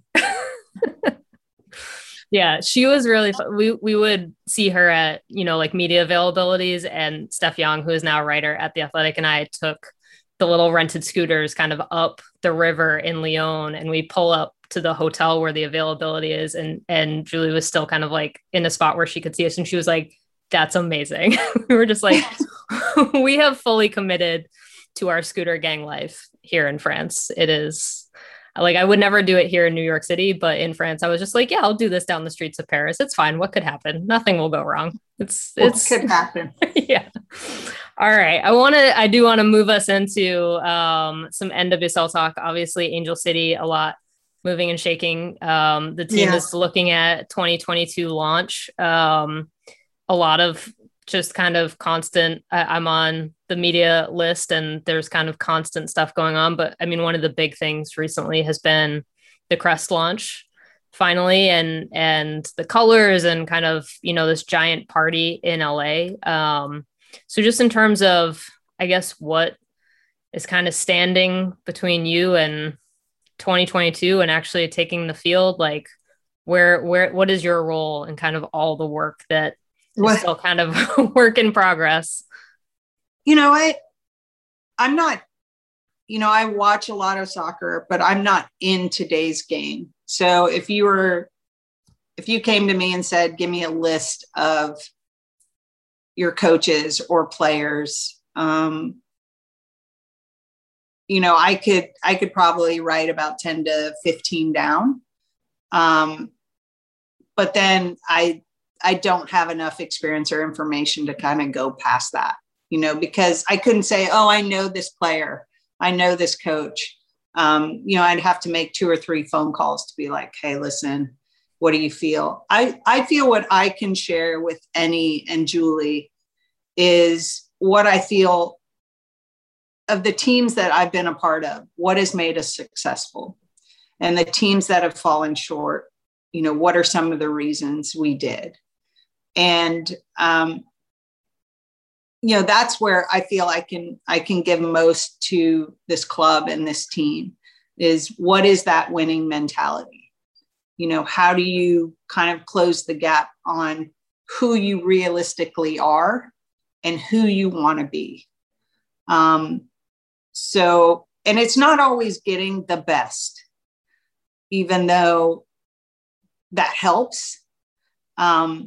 Yeah. She was really fun. We, we would see her at, you know, like media availabilities, and Steph Young, who is now a writer at The Athletic, and I took the little rented scooters kind of up the river in Lyon, and we pull up to the hotel where the availability is. And, and Julie was still kind of like in a spot where she could see us. And she was like, that's amazing. We were just like, we have fully committed to our scooter gang life here in France. It is like, I would never do it here in New York City, but in France, I was just like, yeah, I'll do this down the streets of Paris. It's fine. What could happen? Nothing will go wrong. It's, it's what could happen. Yeah. All right. I want to, I do want to move us into um, some N W S L talk. Obviously Angel City, a lot moving and shaking. Um, the team yeah. is looking at twenty twenty-two launch. Um, a lot of just kind of constant, I, I'm on the media list, and there's kind of constant stuff going on. But I mean, one of the big things recently has been the Crest launch finally, and, and the colors, and kind of, you know, this giant party in L A. Um, so just in terms of, I guess, what is kind of standing between you and twenty twenty-two and actually taking the field, like where, where, what is your role in kind of all the work that Well, is still kind of work in progress? You know, I, I'm not, you know, I watch a lot of soccer, but I'm not in today's game. So if you were if you came to me and said, give me a list of your coaches or players, um, you know, I could, I could probably write about ten to fifteen down. Um, but then I, I don't have enough experience or information to kind of go past that, you know, because I couldn't say, oh, I know this player, I know this coach. Um, you know, I'd have to make two or three phone calls to be like, hey, listen, what do you feel? I, I feel what I can share with Annie and Julie is what I feel of the teams that I've been a part of, what has made us successful, and the teams that have fallen short, you know, what are some of the reasons we did? And, um, you know, that's where I feel I can, I can give most to this club and this team is what is that winning mentality? You know, how do you kind of close the gap on who you realistically are and who you want to be? Um, so, and it's not always getting the best, even though that helps. Um,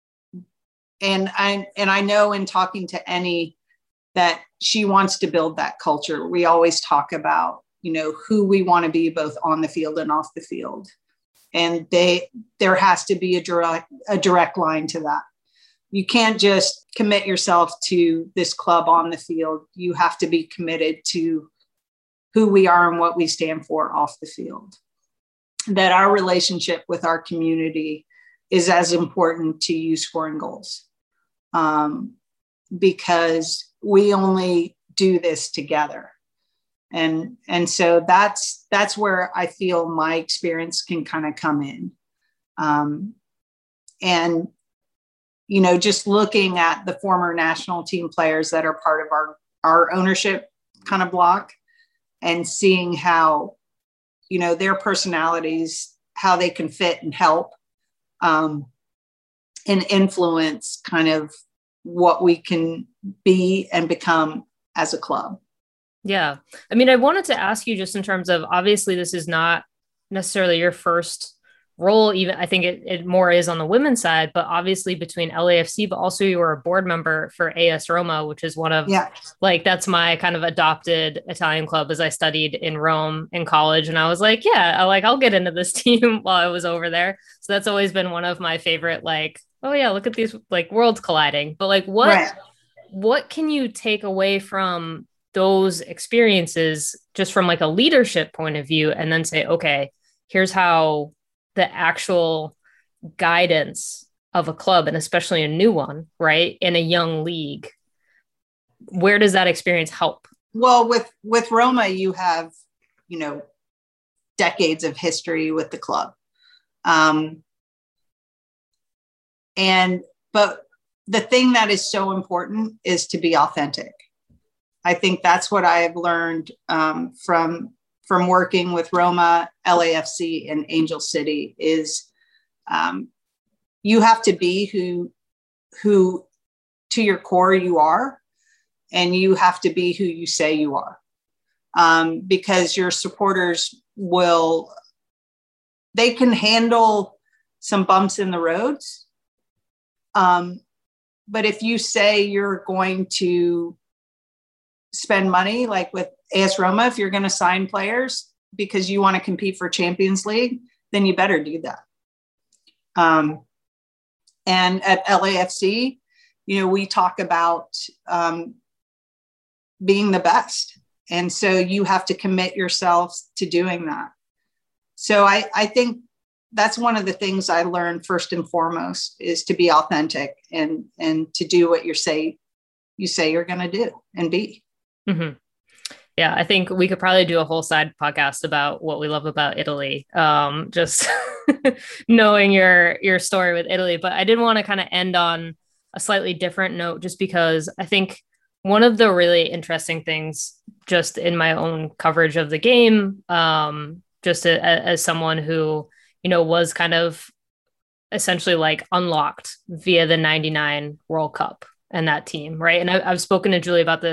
and I, and I know in talking to Annie that she wants to build that culture. We always talk about, you know, who we want to be both on the field and off the field. And they, there has to be a direct, a direct line to that. You can't just commit yourself to this club on the field. You have to be committed to who we are and what we stand for off the field. That our relationship with our community is as important to you scoring goals. Um, because we only do this together. And, and so that's, that's where I feel my experience can kind of come in. Um, and, you know, just looking at the former national team players that are part of our, our ownership kind of block and seeing how, you know, their personalities, how they can fit and help, um, and influence kind of what we can be and become as a club. Yeah. I mean, I wanted to ask you just in terms of, obviously this is not necessarily your first role. Even I think it, it more is on the women's side, but obviously between L A F C, but also you were a board member for A S Roma, which is one of yeah. like, that's my kind of adopted Italian club as I studied in Rome in college. And I was like, yeah, I like, I'll get into this team while I was over there. So that's always been one of my favorite, like, oh yeah, look at these like worlds colliding. But like, what, right. what can you take away from those experiences just from like a leadership point of view and then say, okay, here's how the actual guidance of a club, and especially a new one, right, in a young league, where does that experience help? Well, with, with Roma, you have, you know, decades of history with the club. Um, and, but the thing that is so important is to be authentic. I think that's what I have learned um, from from working with Roma, L A F C, and Angel City is um, you have to be who, who to your core you are, and you have to be who you say you are, um, because your supporters will, they can handle some bumps in the roads. Um, but if you say you're going to spend money, like with A S Roma, if you're going to sign players because you want to compete for Champions League, then you better do that. Um, and at L A F C, you know, we talk about um, being the best. And so you have to commit yourselves to doing that. So I, I think that's one of the things I learned first and foremost is to be authentic and, and to do what you say, you say you're going to do and be. Mm-hmm. Yeah, I think we could probably do a whole side podcast about what we love about Italy. Um, just knowing your your story with Italy, but I did want to kind of end on a slightly different note, just because I think one of the really interesting things, just in my own coverage of the game, um, just a, a, as someone who you know was kind of essentially like unlocked via the ninety-nine World Cup and that team, right? And I, I've spoken to Julie about this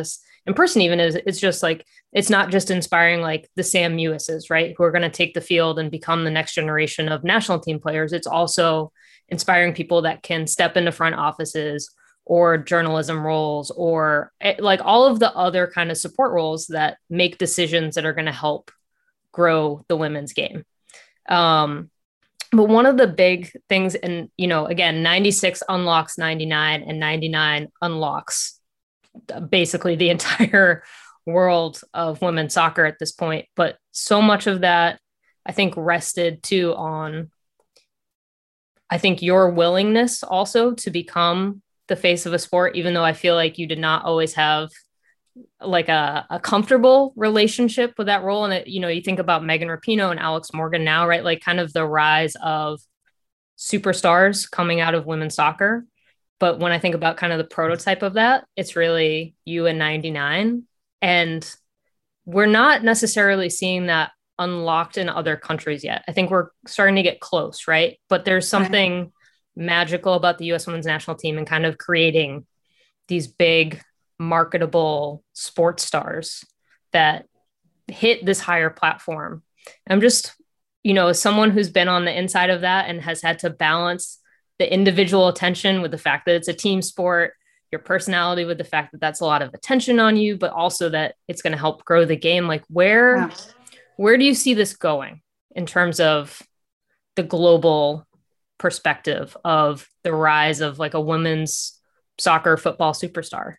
in person even is, it's just like, it's not just inspiring like the Sam Mewises, right, who are going to take the field and become the next generation of national team players. It's also inspiring people that can step into front offices or journalism roles, or like all of the other kind of support roles that make decisions that are going to help grow the women's game. Um, but one of the big things, and, you know, again, ninety-six unlocks ninety-nine, and ninety-nine unlocks basically the entire world of women's soccer at this point. But so much of that, I think, rested too on, I think, your willingness also to become the face of a sport, even though I feel like you did not always have like a, a comfortable relationship with that role. And it, you know, you think about Megan Rapinoe and Alex Morgan now, right? Like kind of the rise of superstars coming out of women's soccer. But when I think about kind of the prototype of that, it's really you and ninety-nine. And we're not necessarily seeing that unlocked in other countries yet. I think we're starting to get close, right? But there's something right. magical about the U S women's national team and kind of creating these big marketable sports stars that hit this higher platform. I'm just, you know, as someone who's been on the inside of that and has had to balance the individual attention with the fact that it's a team sport, your personality with the fact that that's a lot of attention on you, but also that it's going to help grow the game. Like where, yeah. where do you see this going in terms of the global perspective of the rise of like a women's soccer football superstar?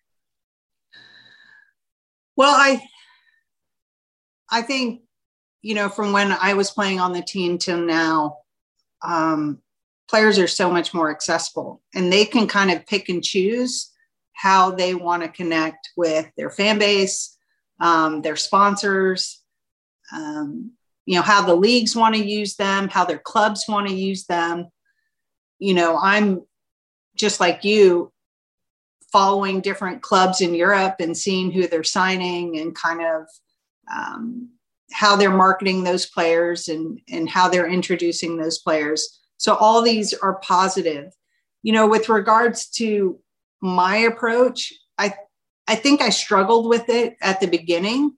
Well, I, I think, you know, from when I was playing on the team till now, um, players are so much more accessible and they can kind of pick and choose how they want to connect with their fan base, um, their sponsors, um, you know, how the leagues want to use them, how their clubs want to use them. You know, I'm just like you, following different clubs in Europe and seeing who they're signing and kind of um, how they're marketing those players and, and how they're introducing those players. So all these are positive. You know, with regards to my approach, I, I think I struggled with it at the beginning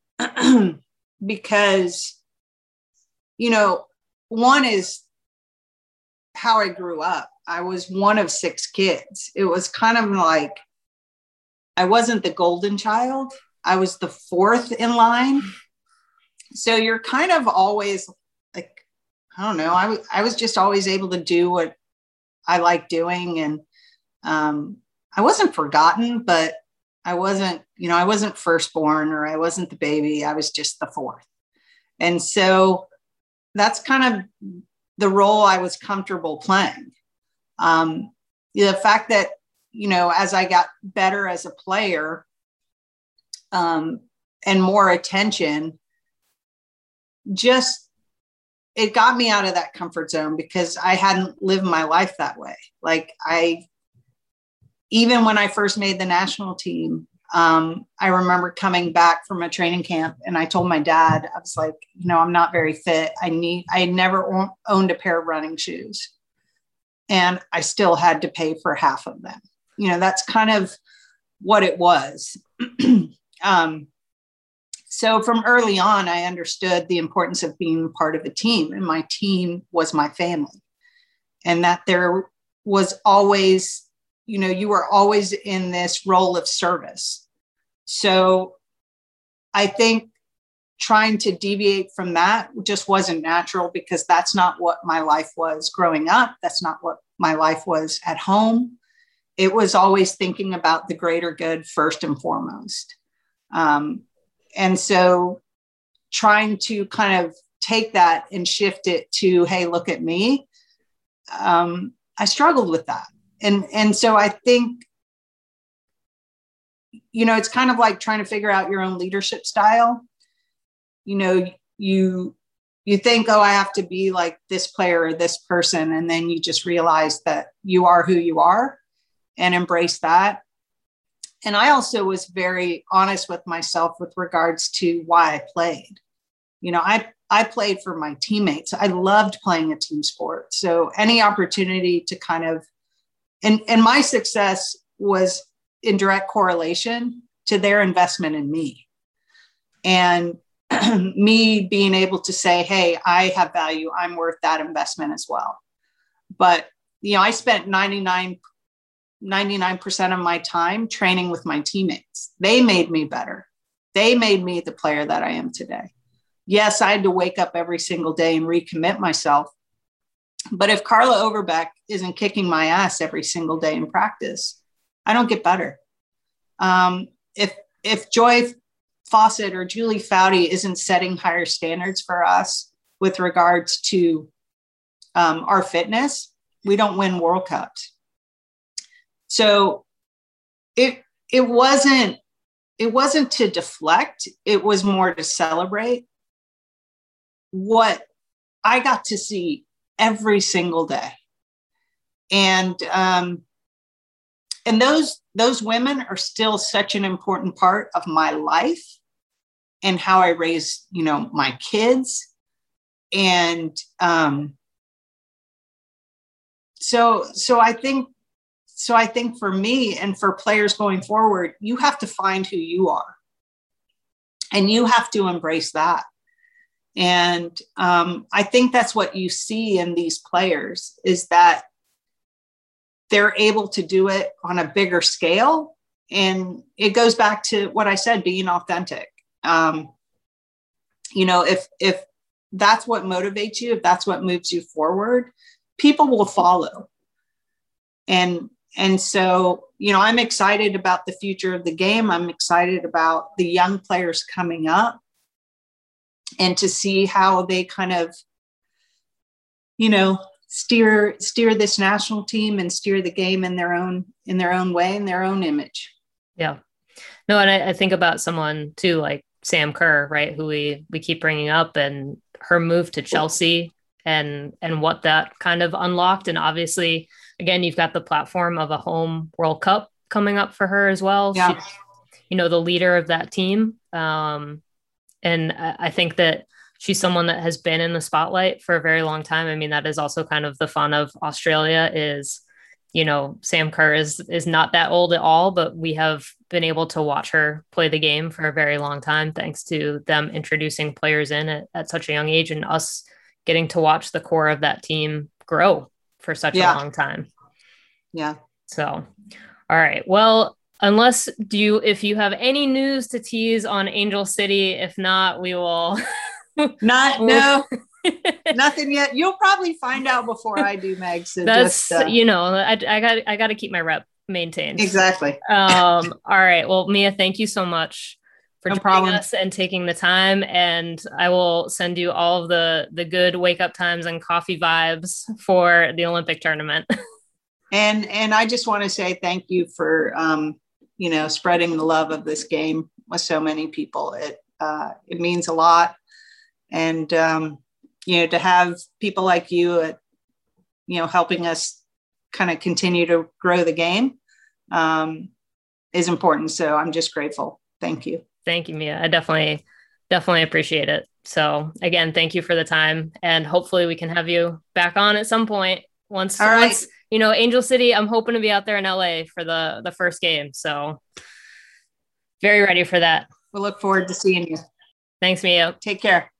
because, you know, one is how I grew up. I was one of six kids. It was kind of like, I wasn't the golden child. I was the fourth in line. So you're kind of always like, I don't know. I, w- I was just always able to do what I like doing. And um, I wasn't forgotten, but I wasn't, you know, I wasn't firstborn or I wasn't the baby. I was just the fourth. And so that's kind of the role I was comfortable playing. Um, the fact that, you know, as I got better as a player um, and more attention, just, it got me out of that comfort zone because I hadn't lived my life that way. Like I, even when I first made the national team, um, I remember coming back from a training camp and I told my dad, I was like, you know, I'm not very fit. I need, I had never owned a pair of running shoes. And I still had to pay for half of them. You know, that's kind of what it was. um, so from early on, I understood the importance of being part of a team. And my team was my family. And that there was always, you know, you were always in this role of service. So I think trying to deviate from that just wasn't natural because that's not what my life was growing up. That's not what my life was at home. It was always thinking about the greater good first and foremost. Um, and so trying to kind of take that and shift it to, hey, look at me. Um, I struggled with that. And, and so I think, you know, it's kind of like trying to figure out your own leadership style. You know, you, you think, oh, I have to be like this player or this person. And then you just realize that you are who you are and embrace that. And I also was very honest with myself with regards to why I played. You know, I, I played for my teammates. I loved playing a team sport. So any opportunity to kind of, and, and my success was in direct correlation to their investment in me. And me being able to say, hey, I have value, I'm worth that investment as well. But, you know, I spent ninety-nine, ninety-nine percent of my time training with my teammates. They made me better. They made me the player that I am today. Yes, I had to wake up every single day and recommit myself. But if Carla Overbeck isn't kicking my ass every single day in practice, I don't get better. Um, if if Joy Fawcett or Julie Foudy isn't setting higher standards for us with regards to um, our fitness, we don't win World Cups. So it it wasn't it wasn't to deflect. It was more to celebrate what I got to see every single day. And um, and those those women are still such an important part of my life and how I raise, you know, my kids. And um, so so I think so I think for me and for players going forward, you have to find who you are. And you have to embrace that. And um, I think that's what you see in these players is that they're able to do it on a bigger scale. And it goes back to what I said, being authentic. Um, you know, if, if that's what motivates you, if that's what moves you forward, people will follow. And, and so, you know, I'm excited about the future of the game. I'm excited about the young players coming up and to see how they kind of, you know, steer steer this national team and steer the game in their own in their own way, in their own image. Yeah. No, and I, I think about someone too, like Sam Kerr, right, who we we keep bringing up, and her move to Chelsea and and what that kind of unlocked. And obviously, again, you've got the platform of a home World Cup coming up for her as well. Yeah. She's, you know, the leader of that team. Um, and I, I think that she's someone that has been in the spotlight for a very long time. I mean, that is also kind of the fun of Australia is, you know, Sam Kerr is, is not that old at all, but we have been able to watch her play the game for a very long time, thanks to them introducing players in at, at such a young age and us getting to watch the core of that team grow for such Yeah. a long time. Yeah. So, all right. Well, unless do you, if you have any news to tease on Angel City, if not, we will Not, no, nothing yet. You'll probably find out before I do, Meg. So That's, just, uh, you know, I, I got, I got to keep my rep maintained. exactly. Um, all right. Well, Mia, thank you so much for No joining problem. us and taking the time. And I will send you all of the, the good wake up times and coffee vibes for the Olympic tournament. And, and I just want to say thank you for, um, you know, spreading the love of this game with so many people. It, uh, it means a lot. And, um, you know, to have people like you, at, you know, helping us kind of continue to grow the game um, is important. So I'm just grateful. Thank you. Thank you, Mia. I definitely, definitely appreciate it. So again, thank you for the time, and hopefully we can have you back on at some point once, All right. once, you know, Angel City, I'm hoping to be out there in L A for the, the first game. So very ready for that. We'll look forward to seeing you. Thanks, Mia. Take care.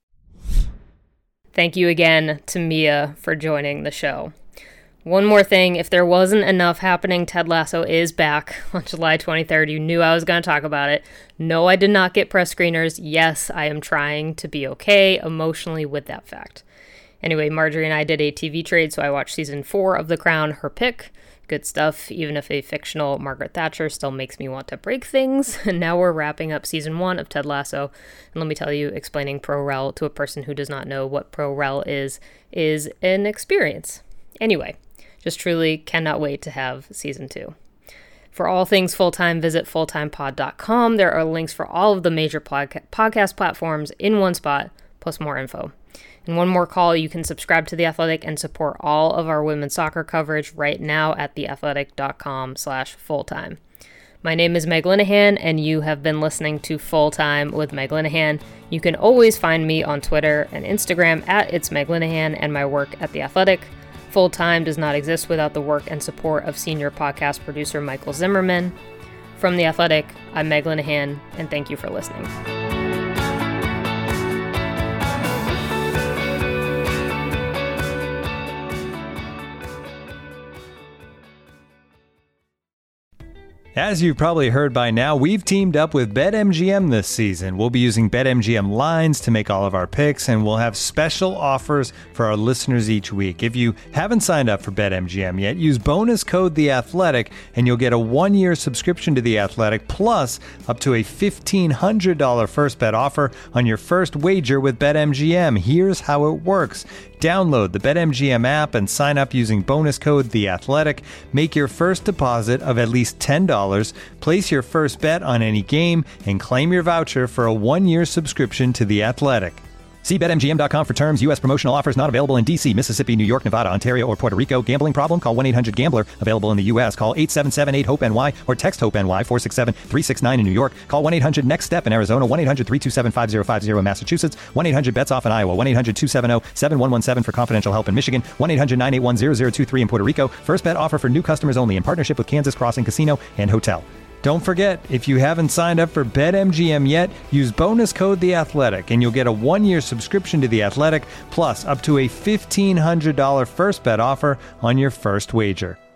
Thank you again to Mia for joining the show. One more thing, if there wasn't enough happening, Ted Lasso is back on July twenty-third. You knew I was going to talk about it. No, I did not get press screeners. Yes, I am trying to be okay emotionally with that fact. Anyway, Marjorie and I did a T V trade, so I watched season four of The Crown, her pick. Good stuff, even if a fictional Margaret Thatcher still makes me want to break things. And now we're wrapping up season one of Ted Lasso. And let me tell you, explaining pro-rel to a person who does not know what pro-rel is, is an experience. Anyway, just truly cannot wait to have season two. For all things full-time, visit fulltime pod dot com. There are links for all of the major podca- podcast platforms in one spot, plus more info. And one more call, you can subscribe to The Athletic and support all of our women's soccer coverage right now at theathletic.com slash fulltime. My name is Meg Linehan, and you have been listening to Full Time with Meg Linehan. You can always find me on Twitter and Instagram at It's Meg Linehan and my work at The Athletic. Full Time does not exist without the work and support of senior podcast producer Michael Zimmerman. From The Athletic, I'm Meg Linehan, and thank you for listening. As you've probably heard by now, we've teamed up with BetMGM this season. We'll be using BetMGM lines to make all of our picks, and we'll have special offers for our listeners each week. If you haven't signed up for BetMGM yet, use bonus code The Athletic, and you'll get a one-year subscription to The Athletic, plus up to a fifteen hundred dollars first bet offer on your first wager with BetMGM. Here's how it works. Download the BetMGM app and sign up using bonus code The Athletic. Make your first deposit of at least ten dollars, place your first bet on any game, and claim your voucher for a one-year subscription to The Athletic. See Bet M G M dot com for terms. U S promotional offers not available in D C, Mississippi, New York, Nevada, Ontario, or Puerto Rico. Gambling problem? Call one eight hundred gambler. Available in the U S. Call eight seven seven eight hope N Y or text HOPE-NY four six seven three six nine in New York. Call one eight hundred next step in Arizona. one eight hundred three two seven five zero five zero in Massachusetts. one eight hundred bets off in Iowa. one eight hundred two seven zero seven one one seven for confidential help in Michigan. one eight hundred nine eight one zero zero two three in Puerto Rico. First bet offer for new customers only in partnership with Kansas Crossing Casino and Hotel. Don't forget, if you haven't signed up for BetMGM yet, use bonus code The Athletic, and you'll get a one-year subscription to The Athletic, plus up to a fifteen hundred dollars first bet offer on your first wager.